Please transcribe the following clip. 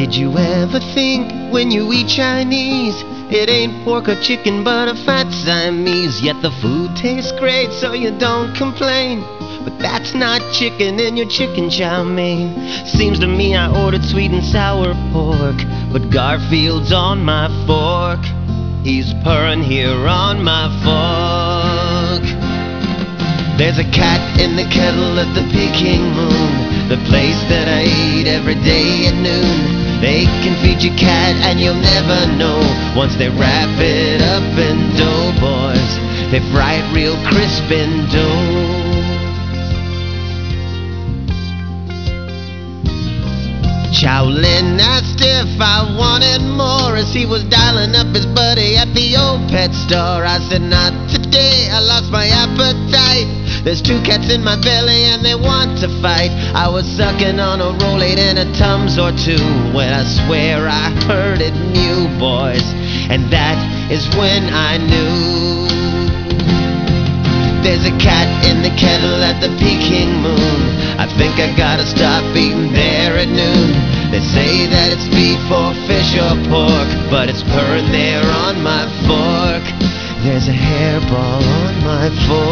Did you ever think when you eat Chinese, it ain't pork or chicken but a fat Siamese? Yet the food tastes great so you don't complain. But that's not chicken in your chicken chow mein. Seems to me I ordered sweet and sour pork, but Garfield's on my fork. He's purring here on my fork. There's a cat in the kettle at the Peking Moon, the place that I eat every day at noon. They can feed your cat and you'll never know. Once they wrap it up in dough, boys, they fry it real crisp in dough. Shaolin asked if I wanted more as he was dialing up his buddy at the old pet store. I said, not today, I lost my appetite. There's two cats in my belly and they want to fight. I was sucking on a Rolade and a Tums or two when I swear I heard it mew, boys, and that is when I knew. There's a cat in the kettle at the Peking Moon. I think I gotta stop eating there at noon. They say that it's beef or fish or pork, but it's purring there on my fork. There's a hairball on my fork.